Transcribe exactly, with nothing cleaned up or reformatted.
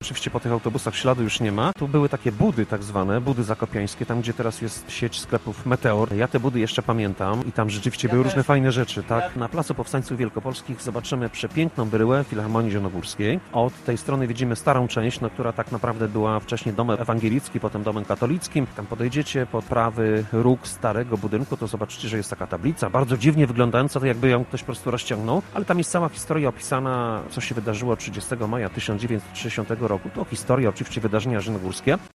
Oczywiście po tych autobusach śladu już nie ma. Tu były takie budy tak zwane, budy zakopiańskie, tam gdzie teraz jest sieć sklepów Meteor. Ja te budy jeszcze pamiętam i tam rzeczywiście Ja były też. różne fajne rzeczy, tak? Na Placu Powstańców Wielkopolskich zobaczymy przepiękną bryłę Filharmonii Zielonogórskiej. Od tej strony widzimy starą część, no, która tak naprawdę była wcześniej domem ewangelickim, potem domem katolickim. Tam podejdziecie pod prawy róg starego budynku, to zobaczycie, że jest taka tablica, bardzo dziwnie wyglądająca, to jakby ją ktoś po prostu rozciągnął, ale tam jest cała historia opisana, co się wydarzyło trzydziestego maja tysiąc dziewięćset sześćdziesiątego roku. To historia, oczywiście wydarzenia zielonogórskie.